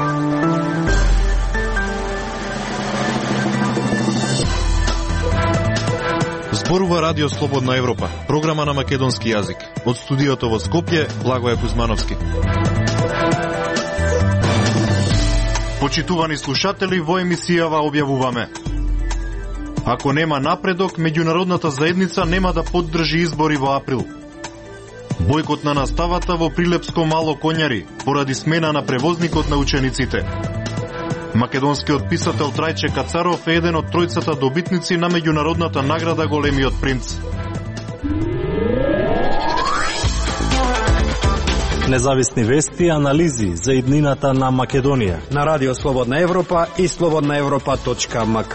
Зборува Радио Слободна Европа, програма на македонски јазик. Од студиото во Скопје, Благоје Кузмановски. Почитувани слушатели, во емисијава објавуваме: ако нема напредок, меѓународната заедница нема да поддржи избори во април. Бојкот на наставата во Прилепско Мало Коњари поради смена на превозникот на учениците. Македонскиот писател Трајче Кацаров е еден од тројцата добитници на меѓународната награда Големиот принц. Независни вести и анализи за иднината на Македонија на Радио Слободна Европа и slobodnaevropa.mk.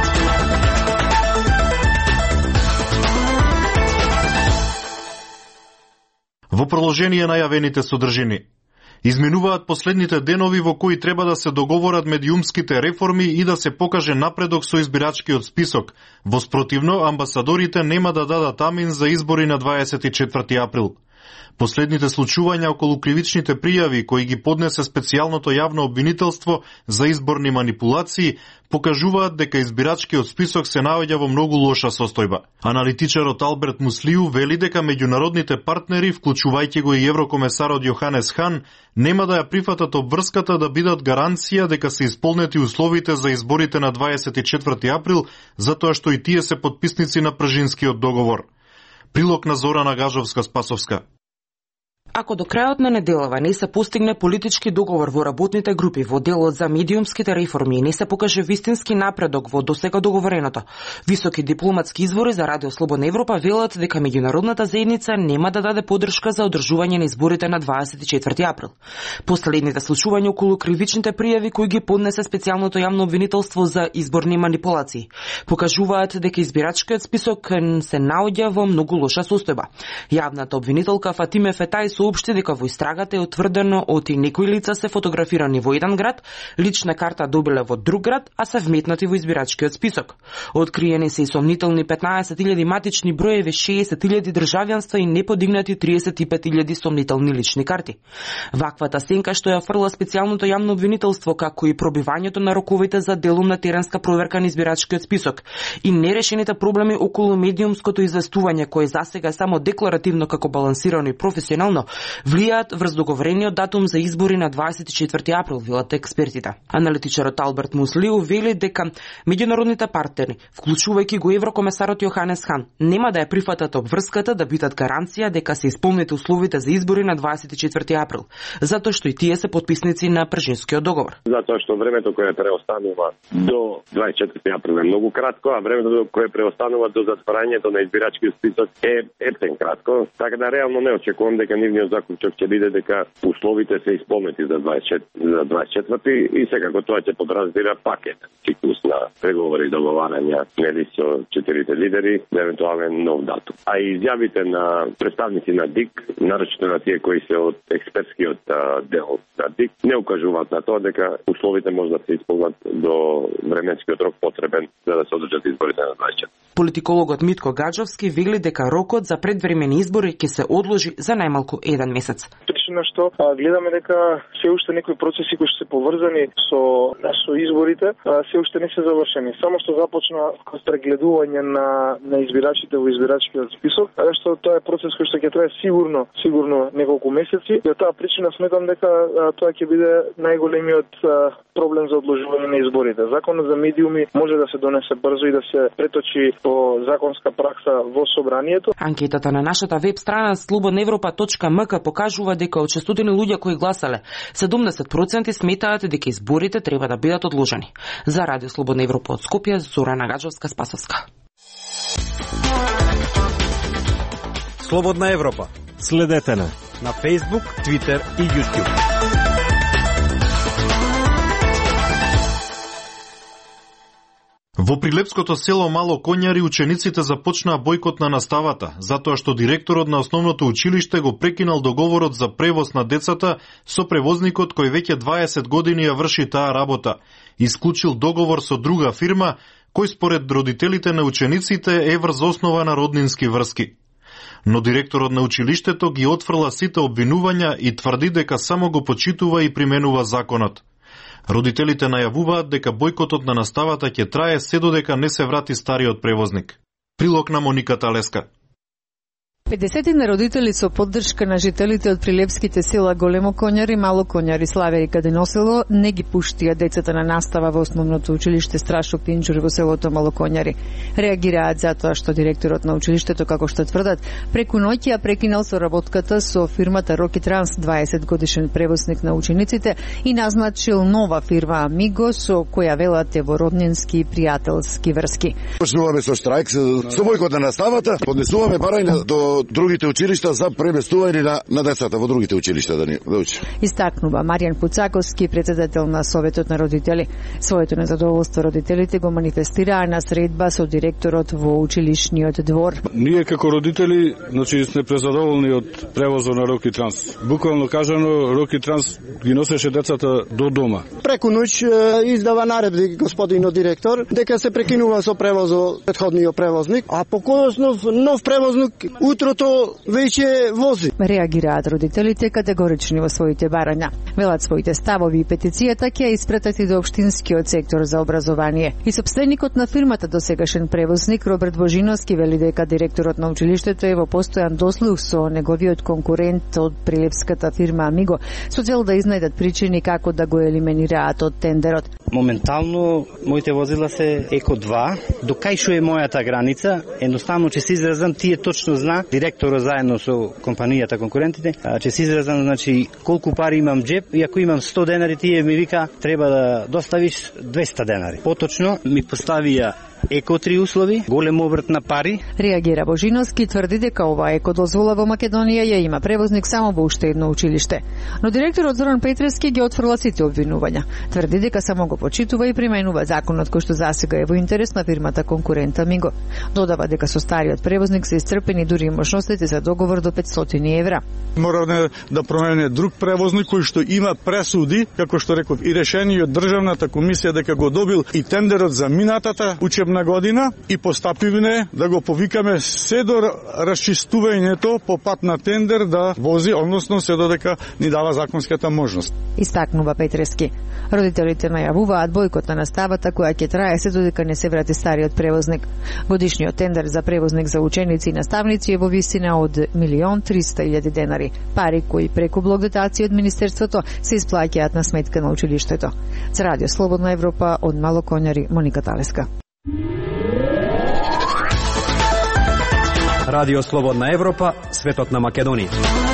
Во продолжение на јавените содржини. Изминуваат последните денови во кои треба да се договорат медиумските реформи и да се покаже напредок со избирачкиот список. Во спротивно, амбасадорите нема да дадат амин за избори на 24 април. Последните случувања околу кривичните пријави кои ги поднесе специјалното јавно обвинителство за изборни манипулации покажуваат дека избирачкиот список се наоѓа во многу лоша состојба. Аналитичарот Алберт Муслиу вели дека меѓународните партнери, вклучувајќи го и еврокомесарот Јоханес Хан, нема да ја прифатат обврската да бидат гаранција дека се исполнети условите за изборите на 24 април, затоа што и тие се потписници на Пржинскиот договор. Прилог на Зорана Гажовска-Спасовска. Ако до крајот на неделава не се постигне политички договор во работните групи во делот за медиумските реформи и не се покаже вистински напредок во досега договореното, високи дипломатски извори за Радио Слободна Европа велат дека меѓународната заедница нема да даде поддршка за одржување на изборите на 24 април. Последните случувања околу кривичните пријави кои ги поднесе специјалното јавно обвинителство за изборни манипулации покажуваат дека избирачкиот список се наоѓа во многу лоша состојба. Јавната обвинителка Фатиме Фетај соопшти дека во истрагата е утврдено од и некои лица се фотографирани во еден град, лична карта добиле во друг град, а се вметнати во избирачкиот список. Откриени се и сомнителни 15.000 матични броеви, 60.000 државјанства и неподигнати 35.000 сомнителни лични карти. Ваквата сенка што ја фрла специјалното јавно обвинителство, како и пробивањето на роковите за делумна теренска проверка на избирачкиот список и нерешените проблеми околу медиумското известување, кое засега е само декларативно како балансирано и професионално, влијаат врз договорениот датум за избори на 24 април, велат експертите. Аналитичарот Алберт Муслиу вели дека меѓународните партнери, вклучувајќи го еврокомесарот Јоханес Хан, нема да ја прифатат обврската да бидат гаранција дека се исполнети условите за избори на 24 април, затоа што и тие се потписници на Пржинскиот договор. Затоа што времето кое преостанува до 24 април е многу кратко, а времето кое преостанува до затворањето на избирачкиот список е ептен кратко, така да реално не очекувам дека нивниот заклучок ќе биде дека условите се исполнети за 24 и секако тоа ќе подразбира пакет циклус на преговори и договарања нели со четирите лидери за евентуален нов датум. А изјавите на представници на ДИК, нарочно на тие кои се од експертскиот дел на ДИК, не укажуваат на тоа дека условите може да се исполнат до временскиот рок потребен за да се одржат изборите на 24. Политикологот Митко Гаџовски вели дека рокот за предвремени избори ќе се одложи за најмалку еден месец. Причина што гледаме дека се уште некои процеси кои што се поврзани со изборите се уште не се завршени. Само што започна прегледување на избирачите во избирачкиот список, што тоа е процес кој што ќе трае сигурно неколку месеци. И од таа причина сметам дека тоа ќе биде најголемиот проблем за одложување на изборите. Законот за медиуми може да се донесе брзо и да се преточи по законска пракса во собранието. Анкетата на нашата веб страна slobodnaevropa.mk покажува дека од 600 луѓе кои гласале, 70% сметаат дека изборите треба да бидат одложени. За Радио Слободна Европа од Скопје, Зорана Гажовска-Спасовска. Слободна Европа. Следете на Facebook, Twitter и YouTube. Во Прилепското село Мало Коњари учениците започнаа бојкот на наставата, затоа што директорот на основното училиште го прекинал договорот за превоз на децата со превозникот кој веќе 20 години ја врши таа работа. Исклучил договор со друга фирма, кој според родителите на учениците е врз основа на роднински врски. Но директорот на училиштето ги отфрла сите обвинувања и тврди дека само го почитува и применува законот. Родителите најавуваат дека бојкотот на наставата ќе трае се додека не се врати стариот превозник. Прилог на Моника Талеска. 50 родители со поддршка на жителите од прилепските села Големо Конјари, Мало Конјари, Славери, Каденосело не ги пуштија децата на настава во основното училиште Страшо Пинџур во селото Мало Конјари. Реагираат затоа што директорот на училиштето, како што тврдат, преку ноќ ја прекинал соработката со фирмата Роки Транс, 20 годишен превозник на учениците, и назначил нова фирма Амиго, со која велат е во роднински и пријателски врски. Почнуваме со штрајк, со бојкот на наставата, поднесуваме барања до другите училишта за преместување на децата во другите училишта да учат. Истакнува Маријан Пуцаковски, председател на Советот на родители. Своето незадоволство родителите го манифестираа на средба со директорот во училишниот двор. Ние како родители, сме презадоволни од превозот на Роки Транс. Буквално кажано, Роки Транс ги носеше децата до дома. Преку ноќ издава наредби господинот директор дека се прекинува со превозот претходниот превозник, а по кој нов превозник утрото веќе вози. Реагираат родителите категорични во своите барања. Велат своите ставови и петицијата ќе испратат и до општинскиот сектор за образование. И сопственикот на фирмата досегашен превозник Роберт Божиновски вели дека директорот на училиштето е во постојан дослух со неговиот конкурент од прилепската фирма Амиго, со цел да изнајдат причини како да го елиминираат од тендерот. Моментално моите возила се Еко 2. До кај што е мојата граница, едноставно ќе се изразам, тие точно зна, директорот заедно со компанијата конкурентите, ќе се изразам, значи колку пари имам джеб, и ако имам 100 денари, тие ми вика треба да доставиш 200 денари. Поточно ми поставија Еко 3 услови, голем обрт на пари. Реагира Божиновски, тврди дека ова еко дозвола во Македонија ја има превозник само во уште едно училиште. Но директорот Зоран Петрески ги отфрла сите обвинувања. Тврди дека само го почитува и применува законот кој што засега е во интерес на фирмата конкурента Амиго. Додава дека со стариот превозник се исцрпени дури и можностите за договор до 500 евра. Мора да промене друг превозник кој што има пресуди, како што реков, и решение од државната комисија дека го добил и тендерот за минатата учебна година, и постапивме да го повикаме се до расчистувањето по пат на тендер да вози, односно се додека ни дава законската можност. Истакнува Петрески. Родителите најавуваат бојкот на наставата која ќе трае се додека не се врати стариот превозник. Годишниот тендер за превозник за ученици и наставници е во висина од 1.300.000 денари. Пари кои преку блок дотација од Министерството се исплаќаат на сметка на училиштето. За Радио Слободна Европа од Мало Конјари, Моника Талеска. Радио Слободна Европа, светот на Македонија.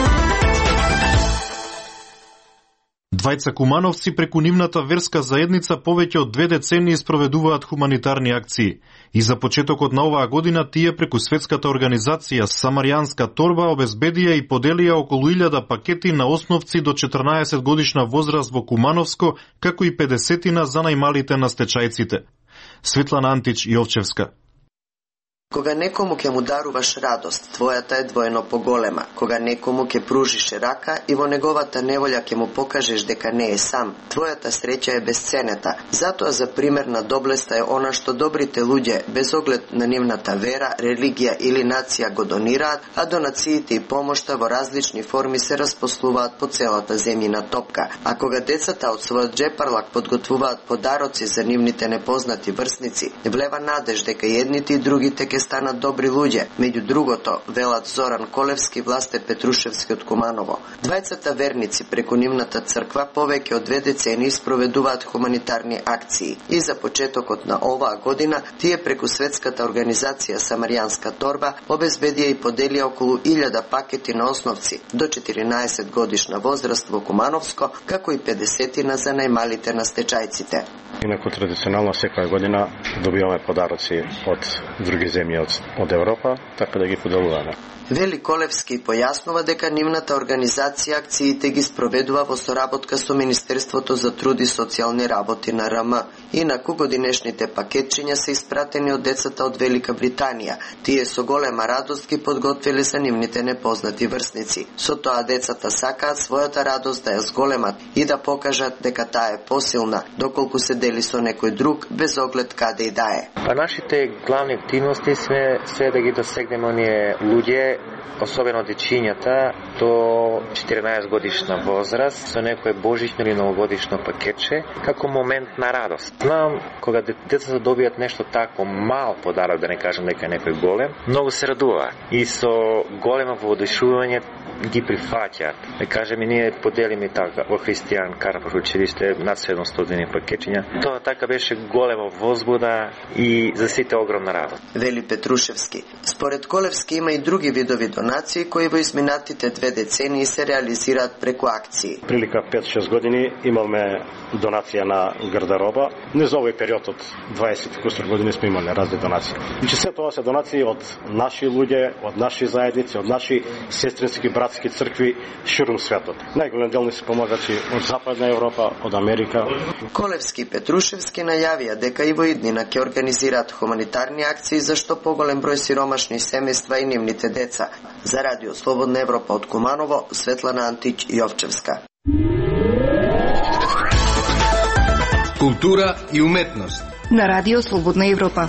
Двајца кумановци преку нивната верска заедница повеќе од 2 децении спроведуваат хуманитарни акции. И за почетокот на оваа година тие преку светската организација Самаријанска торба обезбедија и поделија околу 1000 пакети на основци до 14 годишна возраст во Кумановско, како и 50 за најмалите на стечајците. Светлана Антич Јовчевска. Кога некому ќе му даруваш радост, твојата е двоено поголема. Кога некому ќе пружиш рака и во неговата неволја ќе му покажеш дека не е сам, твојата среќа е бесценета. Затоа за пример на доблеста е она што добрите луѓе, без оглед на нивната вера, религија или нација, го донираат, а донациите и помошта во различни форми се распослуваат по целата земјина топка. А кога децата од својот джепарлак подготвуваат подароци за нивните непознати врсници, влева надеж дека и едните и другите ќе станат добри луѓе. Меѓу другото, велат Зоран Колевски, Власте Петрушевски од Куманово. Двајцата верници преку нивната црква повеќе од 2 децении спроведуваат хуманитарни акции. И за почетокот на оваа година, тие преку светската организација Самаријанска торба обезбедија и поделија околу 1000 пакети на основци до 14 годишна возраст во Кумановско, како и 50 за најмалите на стечајците. Инаку традиционално секоја година добиваме подароци од други земји од Европа, така да ги поделуваме. Вели Колевски појаснува дека нивната организација акциите ги спроведува во соработка со Министерството за труд и социјални работи на РМ. Инаку годинешните пакетчиња се испратени од децата од Велика Британија. Тие со голема радост ги подготвиле за нивните непознати врсници. Со тоа децата сакаат својата радост да ја зголемат и да покажат дека таа е посилна, доколку се дели со некој друг, без оглед каде и да е. Нашите главни активности сме се да ги досегнеме оние луѓе, особено дечињата до 14 годишна возраст со некое божично или новогодишно пакетче како момент на радост. Знам кога децата добијат нешто тако мал подарок, да не кажам дека некој голем, многу се радуваат и со големо воодушевување ги прифаќаат. Да кажеме, ние поделиме така во Христијан Карпов училиште над 700 пакетчиња. Тоа така беше голема возбуда и за сите огромна радост. Вели Петрушевски. Според Колевски има и други видови донации кои во изминатите 2 децении се реализираат преку акции. Прилика 5-6 години имаме донација на гардероба. Не за овој период од 20 кусур години сме имали разни донации. Значи се тоа се донации од наши луѓе, од наши заедници, од наши сестрински братски цркви ширум светот. Најголем дел ни се помагачи од Западна Европа, од Америка. Колевски и Петрушевски најавија дека и во иднина ќе организираат хуманитарни акции за што поголем број сиромашни семејства и нивните деца. За Радио Слободна Европа од Куманово, Светлана Антич Јовчевска. Култура и уметност на Радио Слободна Европа.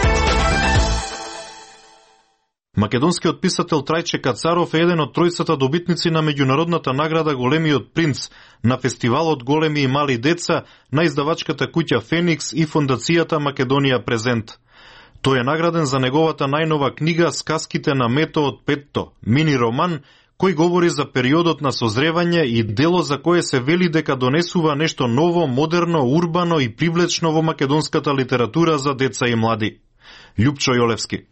Македонскиот писател Трајче Кацаров е еден од тројцата добитници на меѓународната награда Големиот принц на фестивалот Големи и мали деца на издавачката куќа Феникс и фондацијата Македонија презент. Тој е награден за неговата најнова книга Сказките на Мето од Петто, мини роман кој говори за периодот на созревање и дело за кое се вели дека донесува нешто ново, модерно, урбано и привлечно во македонската литература за деца и млади. Љупчо Јолевски.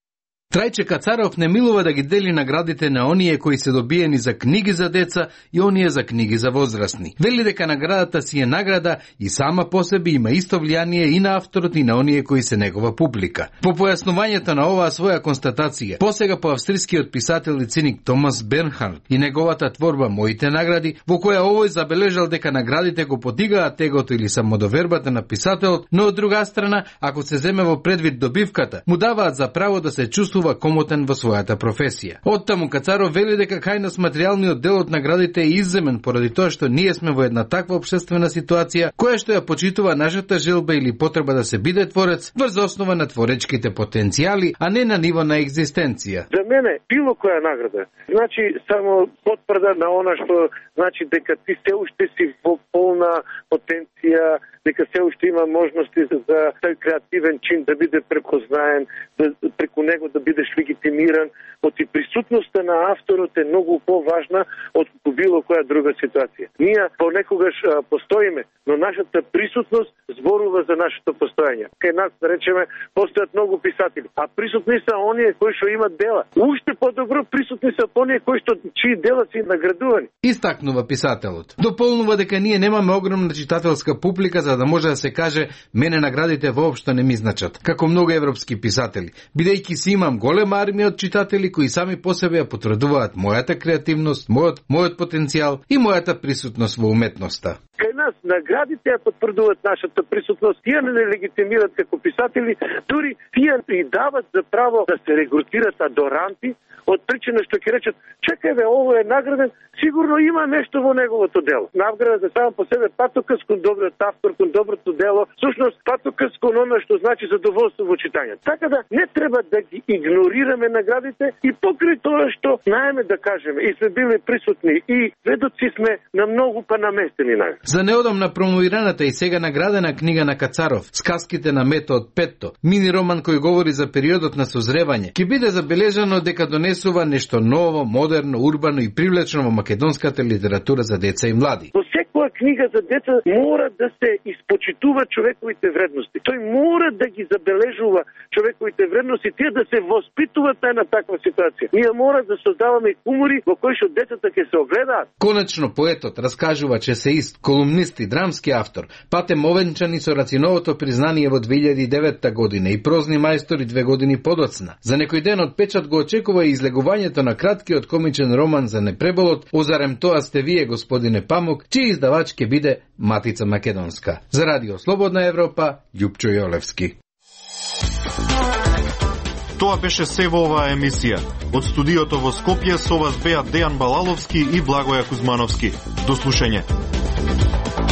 Трајче Кацаров не милува да ги дели наградите на оние кои се добиени за книги за деца и оние за книги за возрастни. Вели дека наградата си е награда и сама по себе има исто влијание и на авторот и на оние кои се негова публика. По појаснувањето на оваа своја констатација, посега по австрискиот писател и циник Томас Бернхард и неговата творба Моите награди, во која овој забележал дека наградите го подигаат тегото или самодовербата на писателот, но од друга страна, ако се земе во предвид добивката, му даваат за право да се чувствува комотен во својата професија. Оттаму Кацаров вели дека кај нас материјалниот дел од наградите е изземен поради тоа што ние сме во една таква општествена ситуација која што ја почитува нашата желба или потреба да се биде творец врз основа на творечките потенцијали, а не на ниво на екзистенција. За мене било која награда значи само потврда на она што значи дека ти се уште си во полна потенција, дека се уште има можности за тој креативен чин да биде препознаен, преку него да бидеш легитимиран. Оти присутноста на авторот е многу поважна од било која друга ситуација. Ние понекогаш постоиме, но нашата присутност зборува за нашето постоење. Кај нас, да речеме, постојат многу писатели, а присутни се оние кои што имат дела. Уште подобро присутни се оние кои што чии дела се наградувани. Истакнува писателот. Дополнува дека ние немаме огромна читателска публика за да може да се каже мене наградите воопшто не ми значат, како многу европски писатели, бидејќи си имам голема армија од читатели кои сами по себе ја потврдуваат мојата креативност, мојот потенцијал и мојата присутност во уметноста. Кај нас наградите ја потврдуваат нашата присутност, тие не легитимираат како писатели, дури тие и дават за право да се регрутират адоранти од причина што ќе речат, чекај бе, ово е награден, сигурно има нешто во неговото дело. Наградата само по себе патоказ кон добриот автор, кон доброто дело, всушност патоказ кон оно што значи задоволство во читањето. Така да не треба да ги игнорираме наградите и покрај тоа што наеме да кажеме и сме били присутни и сведоци сме на многу па наместени награди. За неодамна промовираната и сега наградена книга на Кацаров, Сказките на Мето од Петто, мини роман кој говори за периодот на созревање, ќе биде забележано дека донесува нешто ново, модерно, урбано и привлечно во македонската литература за деца и млади. Во секоја книга за деца мора да се испочитува човековите вредности. Тој мора да ги забележува човековите вредности, тие да се воспитуваат на една таква ситуација. Ние мора да создаваме хумори во кои што децата ќе се огледаат. Конечно поетот, раскажувач, есеист, колумнист и драмски автор, патем овенчани со Рациновото признание во 2009 година и прозни мајстори 2 години подоцна. За некој ден од печат го очекува и излегувањето на краткиот комичен роман за непреболот "Озарем тоа сте вие, господине Памук", чиј издавач ќе биде Матица Македонска. За Радио Слободна Европа, Љупчо Јолевски. Тоа беше се во оваа емисија. Од студиото во Скопје со вас беа Дејан Балаловски и Благоја Кузмановски. До слушање.